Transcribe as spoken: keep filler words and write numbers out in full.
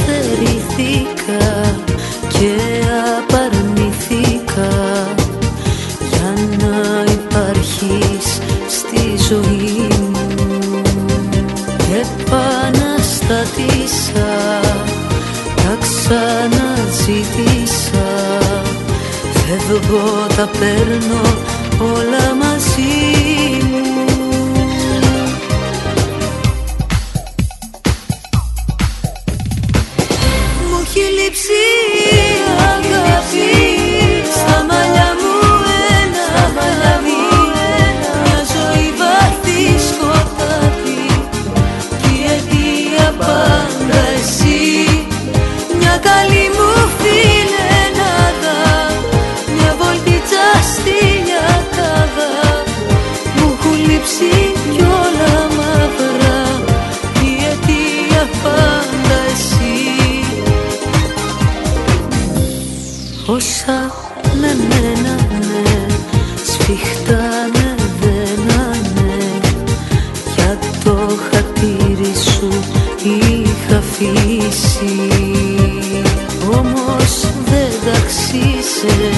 στερήθηκα και απαρνηθήκα για να υπάρχεις στη ζωή μου. Επαναστατήσα, τα ξαναζήτησα, φεύγω, τα παίρνω όλα μαζί μου. Μου έχει λείψει η αγάπη, στα μαλλιά μου ένα χάδι, μια ζωή βαθύ σκοτάδι, κι η αιτία πάντα εσύ, μια καλή μου φιλενάδα, μια βολτίτσα στη λιακάδα. Μου έχουν λείψει κι όλα μαύρα, η αιτία πάντα εσύ. Όσα με μένανε, σφιχτά με δένανε, για το χατήρι σου είχα αφήσει. Όμως δεν ταξίσε